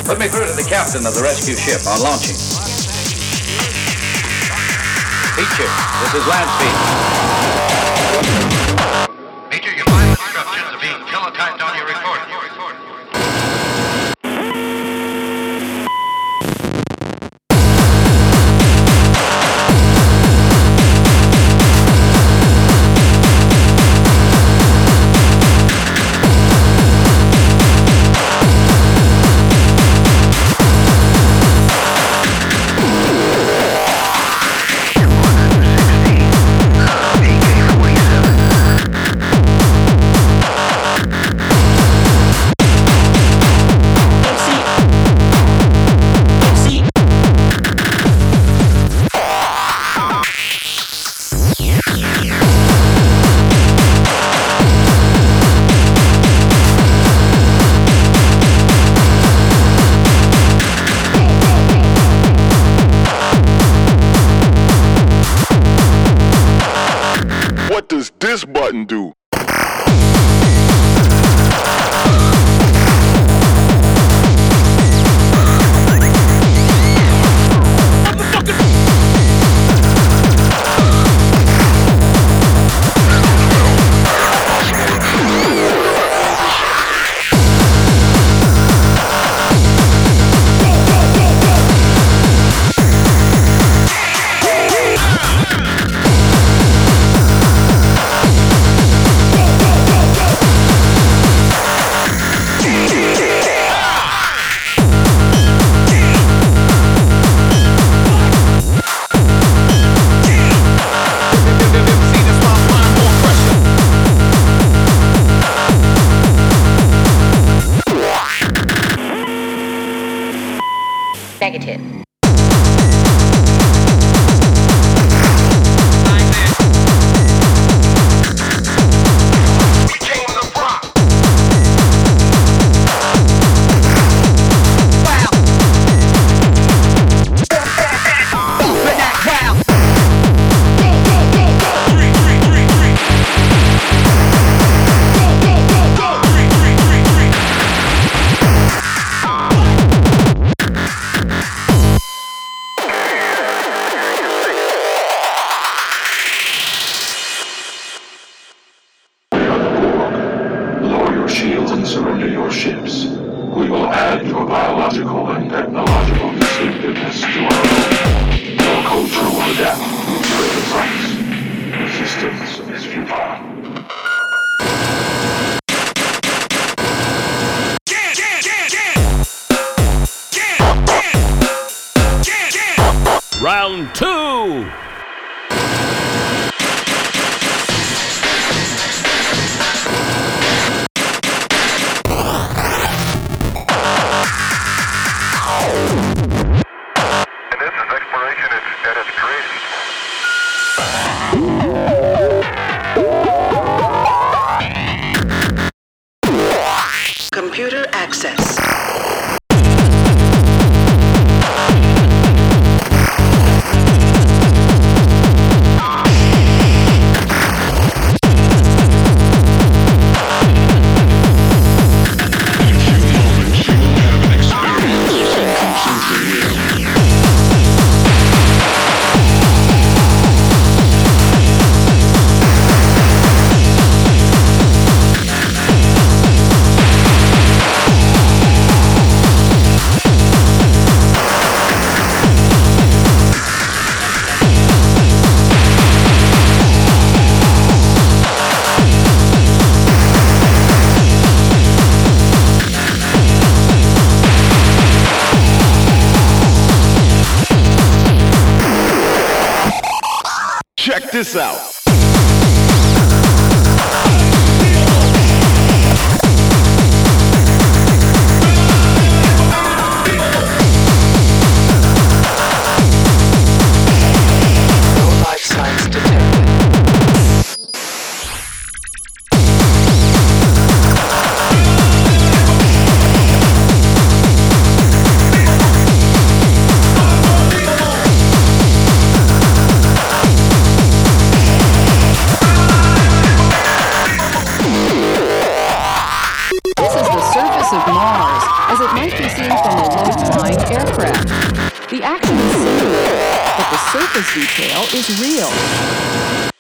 Put me through to the captain of the rescue ship on launching. Beecher, this is land speed. Beecher, your final instructions are being teletyped on your recorder. What does this button do? Negative. Shields and surrender your ships. We will add your biological and technological distinctiveness to our own. Your culture will adapt to its results. Resistance is futile. Round 2! Computer access. Check this out. No life signs detected. as it might be seen from a low-flying aircraft. The action is simulated, but the surface detail is real.